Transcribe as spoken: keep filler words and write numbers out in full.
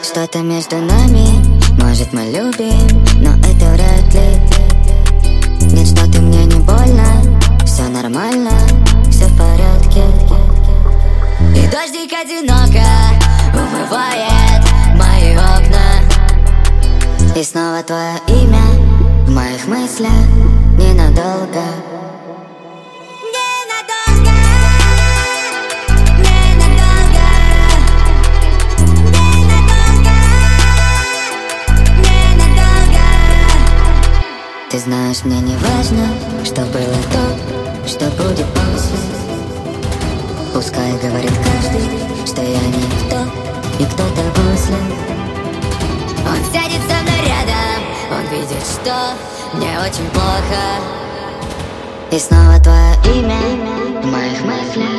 Что-то между нами, может мы любим, но это вряд ли. Нет, что ты мне не больно, все нормально, все в порядке. И дождик одиноко умывает мои окна. И снова твое имя в моих мыслях ненадолго. Ты знаешь, мне не важно, что было до, что будет после. Пускай говорит каждый, что я никто, и кто-то после. Он сядет со мной рядом, он видит, что мне очень плохо. И снова твое имя в моих мыслях